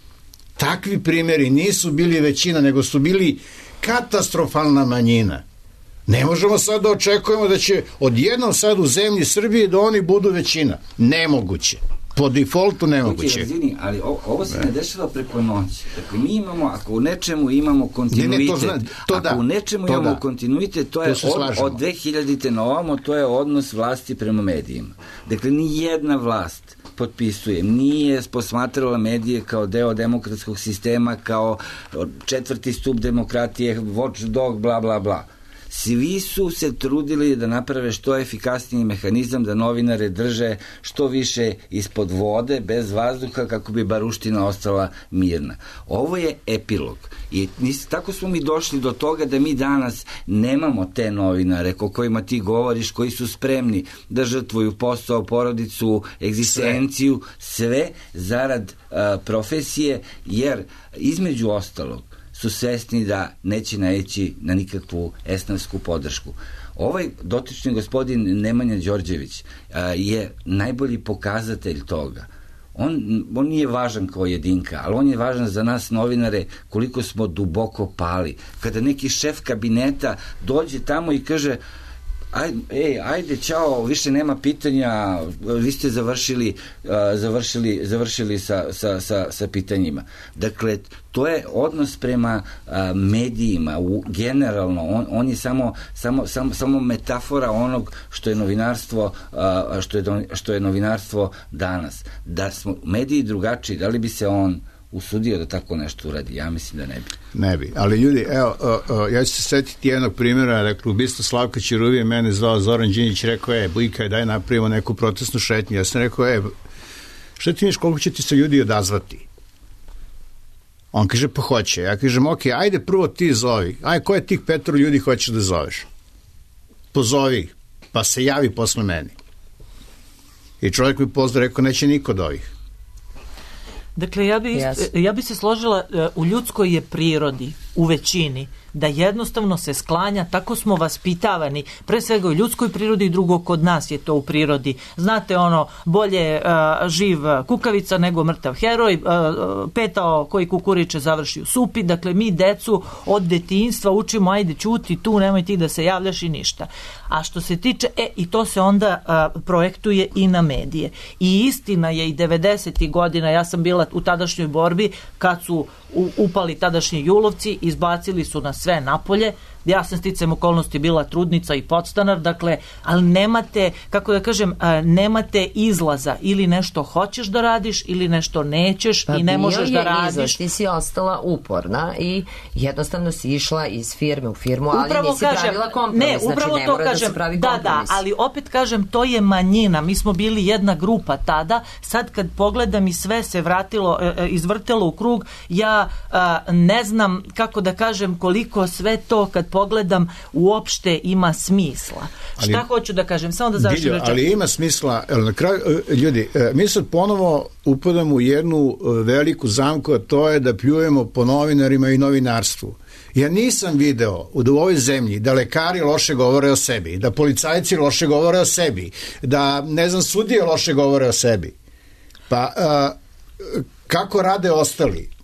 takvi primjeri nisu bili većina, nego su bili katastrofalna manjina. Ne možemo sad da očekujemo da će odjednom sad u zemlji Srbije da oni budu većina. Nemoguće. Po defaultu nemoguće.
Razini, ali o, ovo se ne dešava preko noći. Dakle, mi imamo, ako u nečemu imamo kontinuitet, ne, ne, to zna, to ako da, u nečemu to imamo da. kontinuitet, to je to od, od dve hiljadite na ovamo, to je odnos vlasti prema medijima. Dakle, ni jedna vlast, potpisujem, nije posmatrala medije kao deo demokratskog sistema, kao četvrti stup demokratije, watchdog, bla, bla, bla. Svi su se trudili da naprave što efikasniji mehanizam da novinare drže što više ispod vode, bez vazduha, kako bi baruština ostala mirna. Ovo je epilog. I tako smo mi došli do toga da mi danas nemamo te novinare o kojima ti govoriš, koji su spremni da žrtvuju posao, porodicu, egzistenciju, sve, sve zarad uh, profesije, jer između ostalog su svesni da neće naići na nikakvu esnavsku podršku. Ovaj dotični gospodin Nemanja Đorđević a, je najbolji pokazatelj toga. On, on nije važan kao jedinka, ali on je važan za nas novinare koliko smo duboko pali. Kada neki šef kabineta dođe tamo i kaže, Ajde, ej, ajde, čao, više nema pitanja, vi ste završili, uh, završili, završili sa, sa, sa, sa pitanjima. Dakle, to je odnos prema uh, medijima, u, generalno, on, on je samo, samo, samo, samo metafora onog što je novinarstvo, uh, što, je, što je novinarstvo danas. Da smo mediji drugačiji, da li bi se on usudio da tako nešto uradi? Ja mislim da ne bi.
Ne bi, ali ljudi, evo, o, o, ja ću se setiti jednog primjera, dakle, ubistvo Slavka Ćuruvije, mene zvao Zoran Đinjić, rekao je, Bujka, daj napravimo neku protestnu šetnju. Ja sam rekao, e, šta ti miš, koliko će ti se ljudi odazvati? On kaže, pa hoće. Ja kažem, ok, ajde prvo ti zovi. Ajde, koje tih petro ljudi hoćeš da zoveš? Pozovi ih, pa se javi posle meni. I čovjek mi pozdrav, rekao, neće niko od ovih.
Dakle, ja bi, yes. ja bi se složila, u ljudskoj je prirodi, u većini, da jednostavno se sklanja, tako smo vaspitavani, pre svega u ljudskoj prirodi i drugo kod nas je to u prirodi. Znate ono, bolje uh, živ kukavica nego mrtav heroj, uh, petao koji kukuriče završi u supi, dakle mi decu od detinjstva učimo, ajde ćuti tu, nemoj ti da se javljaš i ništa. A što se tiče, e, i to se onda uh, projektuje i na medije. I istina je i devedesetih godina, ja sam bila u tadašnjoj borbi, kad su u, upali tadašnji julovci, izbacili su nas sve napolje. Ja sam sticam okolnosti bila trudnica i podstanar, dakle, ali nemate, kako da kažem, nemate izlaza, ili nešto hoćeš da radiš ili nešto nećeš pa i ne možeš da radiš. Izlaz,
ti si ostala uporna i jednostavno si išla iz firme u firmu, ali
upravo
nisi
kažem,
pravila kompromis.
Ne, upravo
znači, ne
to
mora
kažem,
da se pravi
da,
kompromis.
da, ali opet kažem, to je manjina. Mi smo bili jedna grupa tada, sad kad pogledam i sve se vratilo, izvrtelo u krug, ja ne znam, kako da kažem, koliko sve to kad pogledam uopšte ima smisla. Ali, šta hoću da kažem? Samo da završim rečenicu.
Ali ima smisla, na kraju, ljudi, mi sad ponovo upadamo u jednu veliku zamku, a to je da pljujemo po novinarima i novinarstvu. Ja nisam video u ovoj zemlji da lekari loše govore o sebi, da policajci loše govore o sebi, da, ne znam, sudije loše govore o sebi. Pa, a, kako rade ostali?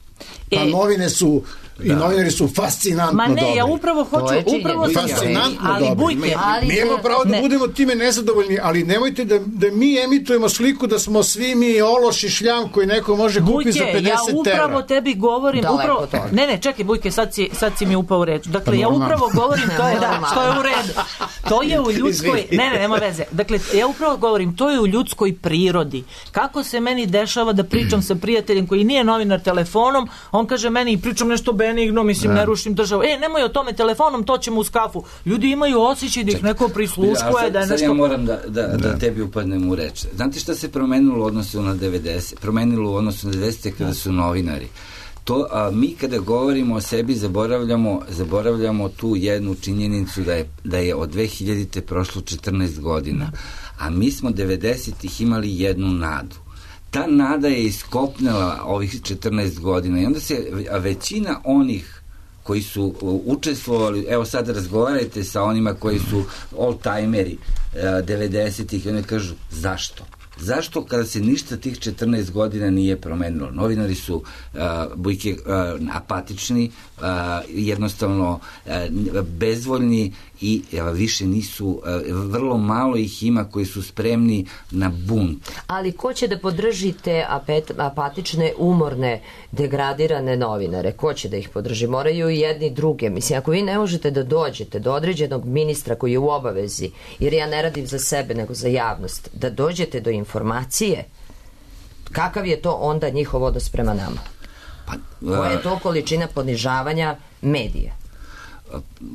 Pa
E,
novine su i
Da.
novinari su fascinantno
Ma ne,
dobri.
ja upravo
To
hoću,
je činjenica.
upravo sam,
Fascinantno
ali
dobri.
Bujke,
Ali
Mi imamo
te-
pravo da
ne.
budemo time nezadovoljni, ali nemojte da, da mi emitujemo sliku da smo svi mi ološ i šljam koji neko može kupiti za
Bujke,
pedeset
ja upravo
evra.
tebi govorim,
Daleko
upravo,
od toga.
ne, ne, čekaj Bujke, sad si, sad si mi upao u reč. Dakle,
Pa
ja
normalno.
upravo govorim, to je, da,
Normalno.
što je u redu. To je u ljudskoj,
Izvini.
ne, ne, nema veze. Dakle, ja upravo govorim, to je u ljudskoj prirodi. Kako se meni dešava da pričam sa prijateljem koji nije novinar telefonom, on kaže meni, pričam nešto benigno, mislim, ne rušim državu. E, nemoj o tome telefonom, to ćemo uz kafu. Ljudi imaju osjećaj da ih neko prisluškuje,
sad,
da je
sad
nešto...
ja moram da, da, da tebi upadnem u reč. Znate šta se promenilo u odnosu na devedeset? Promenilo u odnosu na devedeset kada su novinari. To, a, mi kada govorimo o sebi zaboravljamo, zaboravljamo tu jednu činjenicu da je, da je od dve hiljadite prošlo četrnaest godina, a mi smo devedesetih imali jednu nadu. Ta nada je iskopnela ovih četrnaest godina i onda se većina onih koji su učestvovali, evo sad razgovarajte sa onima koji su all-timeri devedesetih i oni kažu zašto? Zašto kada se ništa tih četrnaest godina nije promenilo? Novinari su uh, Bujke, uh, apatični, uh, jednostavno uh, bezvoljni i uh, više nisu, uh, vrlo malo ih ima koji su spremni na bunt.
Ali ko će da podrži te apet, apatične, umorne, degradirane novinare? Ko će da ih podrži? Moraju i jedni i druge. Mislim, ako vi ne možete da dođete do određenog ministra koji je u obavezi, jer ja ne radim za sebe nego za javnost, da dođete do informacije, kakav je to onda njihov odnos prema nama?
Pa,
Koja je to količina ponižavanja medija?
Uh,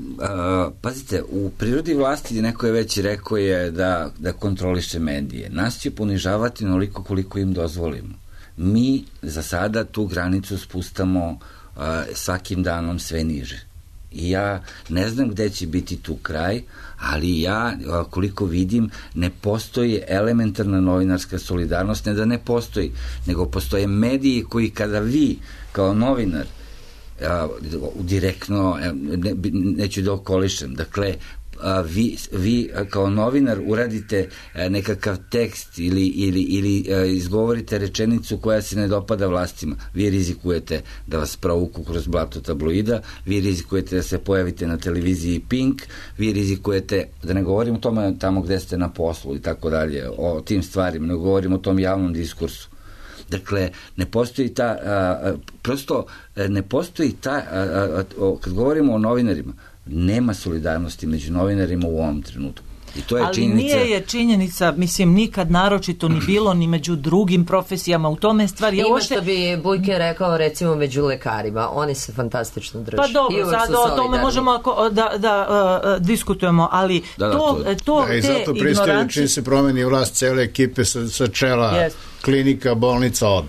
pazite, u prirodi vlasti neko je već rekao je da, da kontroliše medije. Nas će ponižavati onoliko koliko im dozvolimo. Mi za sada tu granicu spustamo uh, svakim danom sve niže. I ja ne znam gde će biti tu kraj, ali ja, koliko vidim, ne postoji elementarna novinarska solidarnost, ne da ne postoji, nego postoje mediji koji kada vi, kao novinar, a, direktno, ne, neću da okolišem, dakle, a, vi, vi kao novinar uradite a, nekakav tekst ili, ili, ili a, izgovorite rečenicu koja se ne dopada vlastima, vi rizikujete da vas provuku kroz blato tabloida, vi rizikujete da se pojavite na televiziji Pink, vi rizikujete, da ne govorim o tome tamo gde ste na poslu i tako dalje, o tim stvarima, ne govorim o tom javnom diskursu. Dakle, ne postoji ta, a, a, prosto ne postoji ta, a, a, a, kad govorimo o novinarima, nema solidarnosti među novinarima u ovom trenutku. I to je
ali
činjenica...
nije je činjenica, mislim, nikad naročito ni bilo ni među drugim profesijama, u tome stvari. Ja
Ima
ošte...
što bi Bujke rekao, recimo, među lekarima, oni se fantastično drže.
Pa dobro, sad o tome možemo ako, da, da uh, diskutujemo, ali
da, da,
to,
to,
Da,
to
i
te
zato pristaju
ignoranci...
čim se promeni vlast cele ekipe sa, sa čela
Yes.
klinika, bolnica, odu.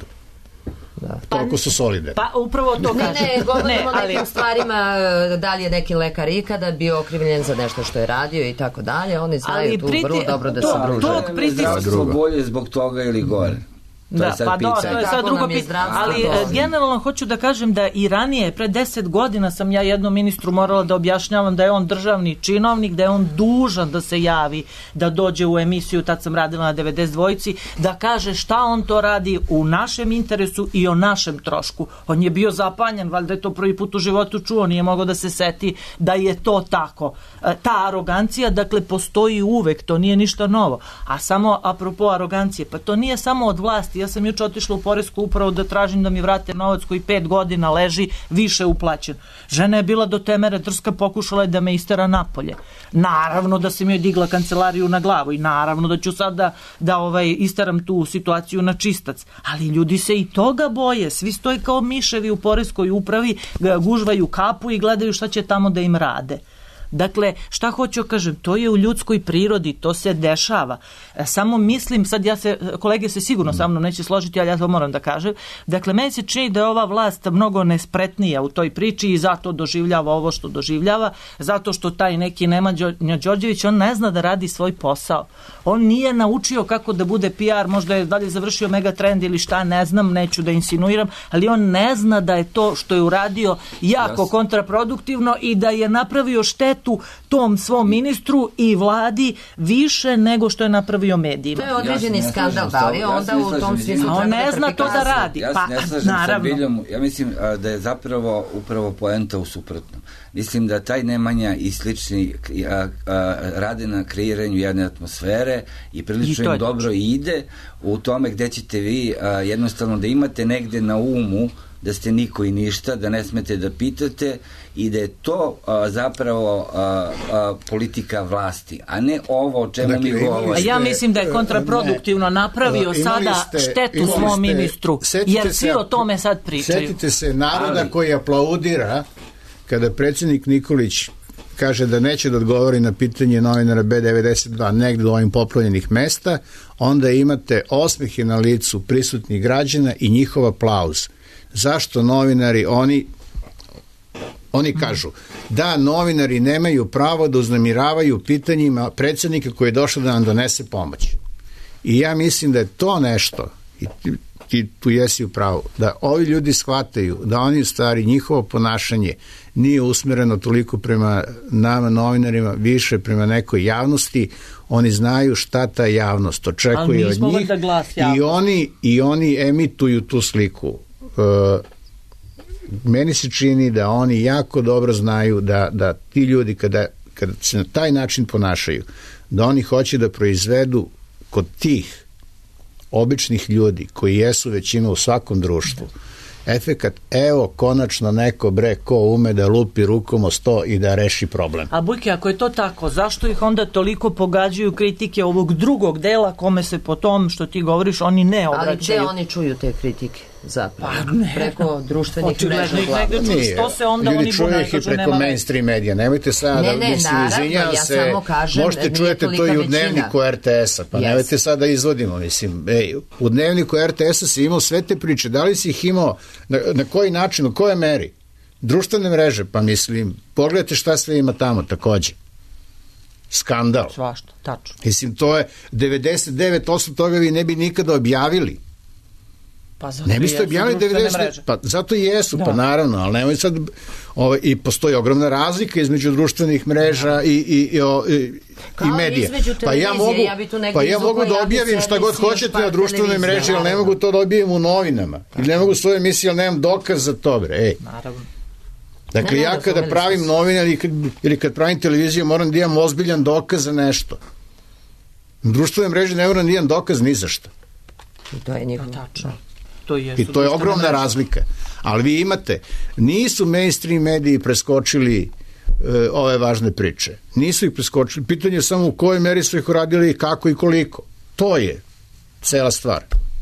Da.
Toliko su solidarni.
Pa upravo to
Ne,
kažem.
ne, govorimo
Ne,
o
ali-
nekim stvarima, da li je neki lekar ikada bio okrivljen za nešto što je radio i tako dalje, oni znaju
Ali
tu
priti-
vrlo dobro da
to-
se druže.
tog pritiska-
Zdravstvo bolje zbog toga ili gore? To
Da,
je sad
pa dobro,
pitanje.
to je sad
Kako
drugo
nam je
pitanje.
zdravstvo
Ali
dobro?
e, generalno hoću da kažem da i ranije, pre deset godina sam ja jednom ministru morala da objašnjavam da je on državni činovnik, da je on dužan da se javi, da dođe u emisiju, tad sam radila na devedeset dvojici, da kaže šta on to radi u našem interesu i o našem trošku. On je bio zapanjen, valjda je to prvi put u životu čuo, nije mogao da se seti da je to tako. E, ta arogancija, dakle, postoji uvek, to nije ništa novo. A samo apropo arogancije, pa to nije samo od vlasti. Ja sam juče otišla u poresku upravu da tražim da mi vrate novac koji pet godina leži više uplaćen. Žena je bila do te mere drska, pokušala je da me istera napolje. Naravno da sam joj digla kancelariju na glavu i naravno da ću sad da, da ovaj, isteram tu situaciju na čistac. Ali ljudi se i toga boje. Svi stoje kao miševi u poreskoj upravi, gužvaju kapu i gledaju šta će tamo da im rade. Dakle, šta hoću kažem, to je u ljudskoj prirodi, to se dešava. Samo mislim, sad ja se, kolege se sigurno sa mnom neće složiti, ali ja to moram da kažem. Dakle, meni se čini da je ova vlast mnogo nespretnija u toj priči i zato doživljava ovo što doživljava, zato što taj neki Nemanja Đorđević, on ne zna da radi svoj posao. On nije naučio kako da bude P R, možda je dalje završio Megatrend ili šta, ne znam, neću da insinuiram, ali on ne zna da je to što je uradio jako
Jasne.
kontraproduktivno i da je napravio štetu štetu tom svom ministru i vladi više nego što je napravio medijima.
To je određeni ja skandal, da li onda ja u tom smislu...
A on ne zna to da radi.
Ja se ne slažem sa Biljom, ja mislim a, da je zapravo upravo poenta u suprotnom. Mislim da taj Nemanja i slični a, a, rade na kreiranju jedne atmosfere i prilično im dobro ide u tome gde ćete vi a, jednostavno da imate negde na umu da ste niko i ništa, da ne smete da pitate i da je to a, zapravo a, a, politika vlasti, a ne ovo o čemu dakle, mi govorimo.
A ja mislim da je kontraproduktivno napravio ne, sada ste, štetu svom ste, ministru, jer svi o tome sad pričaju.
Setite se naroda ali, koji aplaudira kada predsjednik Nikolić kaže da neće da odgovori na pitanje novinara B devedeset dva negde do ovim poplavljenih mesta, onda imate osmehe na licu prisutnih građana i njihov aplauz. Zašto novinari, oni oni kažu da novinari nemaju pravo da uznemiravaju pitanjima predsjednika koji je došao da nam donese pomoć. I ja mislim da je to nešto, i ti, ti tu jesi u pravu, da ovi ljudi shvataju da oni u stvari njihovo ponašanje nije usmereno toliko prema nama novinarima, više prema nekoj javnosti. Oni znaju šta ta javnost očekuje od njih i oni, i oni emituju tu sliku. Uh, meni se čini da oni jako dobro znaju da, da ti ljudi kada, kada se na taj način ponašaju, da oni hoće da proizvedu kod tih običnih ljudi koji jesu većina u svakom društvu efekat, evo konačno neko bre ko ume da lupi rukom o sto i da reši problem.
A Bujke, ako je to tako, zašto ih onda toliko pogađaju kritike ovog drugog dela kome se po tom što ti govoriš oni ne obraćaju?
Ali gde oni čuju te kritike zapravo? Pa ne. Preko društvenih mreža.
Što se onda
ljudi
oni
čuju ih i preko mainstream medija. Nemojte sada
ne,
da
ne,
mislim,
naravno,
izvinjam
ja
se,
kažem,
možete čujete to i u dnevniku R T S-a, pa yes. Nemojte sada da izvodimo, mislim, ej, u dnevniku R T S-a si imao sve te priče, da li si ih imao, na, na koji način, u koje meri? Društvene mreže, pa mislim, pogledajte šta sve ima tamo takođe. Skandal.
Svašta, tačno.
Mislim, to je devedeset devet posto toga vi ne bi nikada objavili.
Pa zato
ne biste objavili devedeset devet pa zato i jesu, da. Pa naravno, ali nemoj sad ovaj, i postoji ogromna razlika između društvenih mreža i, i, i, i, i medija. Pa ja mogu, ja pa ja mogu da objavim šta god hoćete na društvenoj mreži, ali ne mogu to da objavim u novinama. Ili ne mogu svoje emisije, ali nemam dokaz za to, bre. Ej.
Naravno.
Dakle, ne, ja kada pravim novine ili kad, ili kad pravim televiziju moram da imam ozbiljan dokaz za nešto. Na društvenoj mreži ne moram da imam dokaz ni za što.
I to je njihovo.
Tačno. To
I to je ogromna mreža. Razlika. Ali vi imate, nisu mainstream mediji preskočili e, ove važne priče. Nisu ih preskočili. Pitanje je samo u kojoj meri su ih uradili, kako i koliko. To je cela stvar.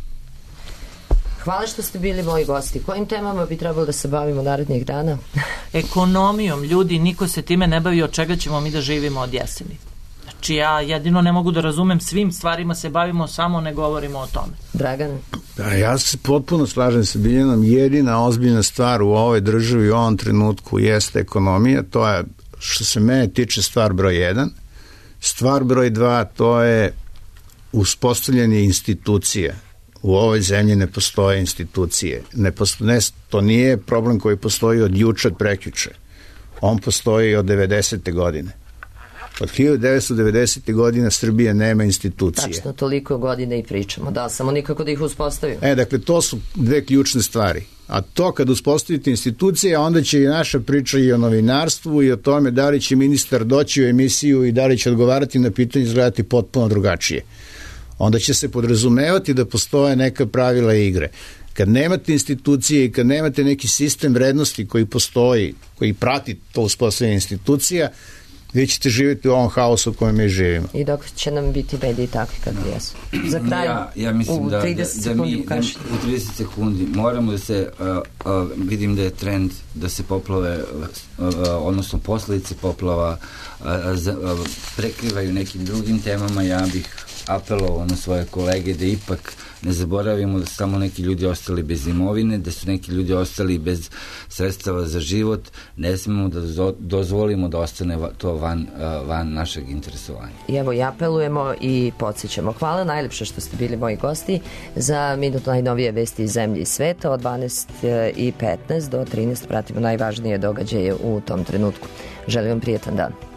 Hvala što ste bili moji gosti. Kojim temama bi trebalo da se bavimo narednih dana?
Ekonomijom, ljudi, niko se time ne bavi, od čega ćemo mi da živimo od jeseni. Znači ja jedino ne mogu da razumem, svim stvarima se bavimo, samo ne govorimo o tome.
Dragane?
Da, ja se potpuno slažem sa Biljanom, jedina ozbiljna stvar u ovoj državi u ovom trenutku jeste ekonomija, to je što se mene tiče stvar broj jedan. Stvar broj dva, to je uspostavljanje institucija. U ovoj zemlji ne postoje institucije. Ne postoje, ne, to nije problem koji postoji od juče, od prekjuče. On postoji od devedesete godine. Od hiljadu devetsto devedesete godine Srbija nema institucije.
Tačno, toliko godine i pričamo. Da, samo nikako da ih uspostavimo.
E, dakle, to su dve ključne stvari. A to kad uspostavite institucije, onda će i naša priča i o novinarstvu i o tome da li će ministar doći u emisiju i da li će odgovarati na pitanje izgledati potpuno drugačije. Onda će se podrazumevati da postoje neka pravila igre. Kad nemate institucije i kad nemate neki sistem vrednosti koji postoji, koji prati to uspostavljanje institucija, vi ćete živjeti u ovom haosu u kojem mi živimo.
I dok će nam biti mediji takvi kakvi jesu. Za kraj,
ja, ja mislim
u
da,
trideset
da, da mi da, u trideset sekundi moramo da se, uh, uh, vidim da je trend da se poplave, uh, uh, odnosno posledice poplava uh, uh, prekrivaju nekim drugim temama, ja bih apelovao na svoje kolege da ipak ne zaboravimo da su tamo neki ljudi ostali bez imovine, da su neki ljudi ostali bez sredstava za život, ne smemo da dozvolimo da ostane to van, van našeg interesovanja.
I evo i apelujemo i podsjećamo. Hvala najlepše što ste bili moji gosti za minut najnovije vesti iz zemlje i sveta. Od dvanaest i petnaest do trinaest pratimo najvažnije događaje u tom trenutku. Želim vam prijetan dan.